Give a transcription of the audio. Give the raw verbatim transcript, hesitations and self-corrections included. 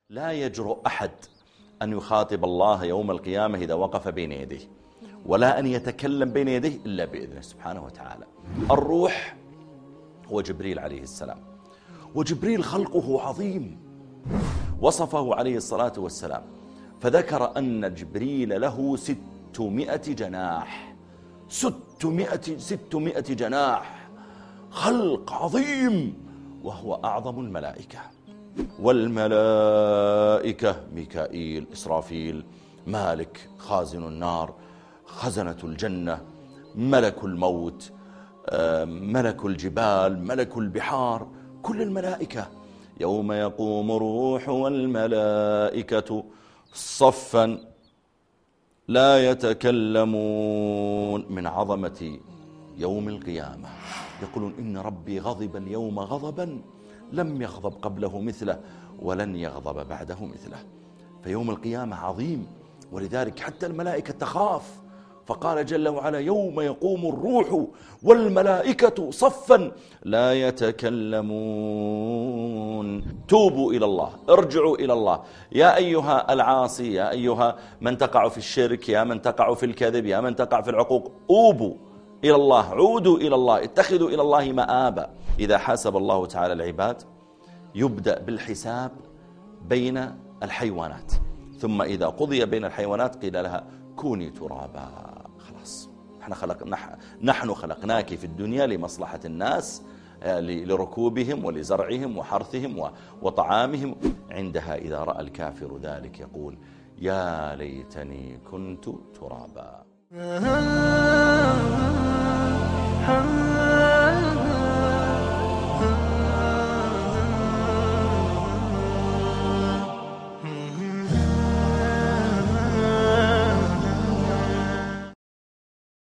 لا يجرؤ أحد أن يخاطب الله يوم القيامة إذا وقف بين يديه، ولا أن يتكلم بين يديه إلا بإذنه سبحانه وتعالى. الروح هو جبريل عليه السلام، وجبريل خلقه عظيم، وصفه عليه الصلاة والسلام فذكر أن جبريل له ستمائة جناح، ستمائة, ستمائة جناح، خلق عظيم، وهو أعظم الملائكة. والملائكة ميكائيل، إسرافيل، مالك خازن النار، خزنة الجنة، ملك الموت، ملك الجبال، ملك البحار، كل الملائكة. يوم يقوم الروح والملائكة صفا لا يتكلمون. من عظمة يوم القيامة يقولون إن ربي غضب اليوم غضبا لم يغضب قبله مثله ولن يغضب بعده مثله. فيوم القيامة عظيم، ولذلك حتى الملائكة تخاف، فقال جل وعلا يوم يقوم الروح والملائكة صفا لا يتكلمون. توبوا إلى الله، ارجعوا إلى الله يا أيها العاصي، يا أيها من تقع في الشرك، يا من تقع في الكذب، يا من تقع في العقوق، أوبوا إلى الله، عودوا إلى الله، اتخذوا إلى الله مآبا. إذا حاسب الله تعالى العباد يبدأ بالحساب بين الحيوانات، ثم إذا قضي بين الحيوانات قيل لها كوني ترابا. خلاص، نحن, خلق نحن خلقناك في الدنيا لمصلحة الناس، لركوبهم ولزرعهم وحرثهم وطعامهم. عندها إذا رأى الكافر ذلك يقول يا ليتني كنت ترابا.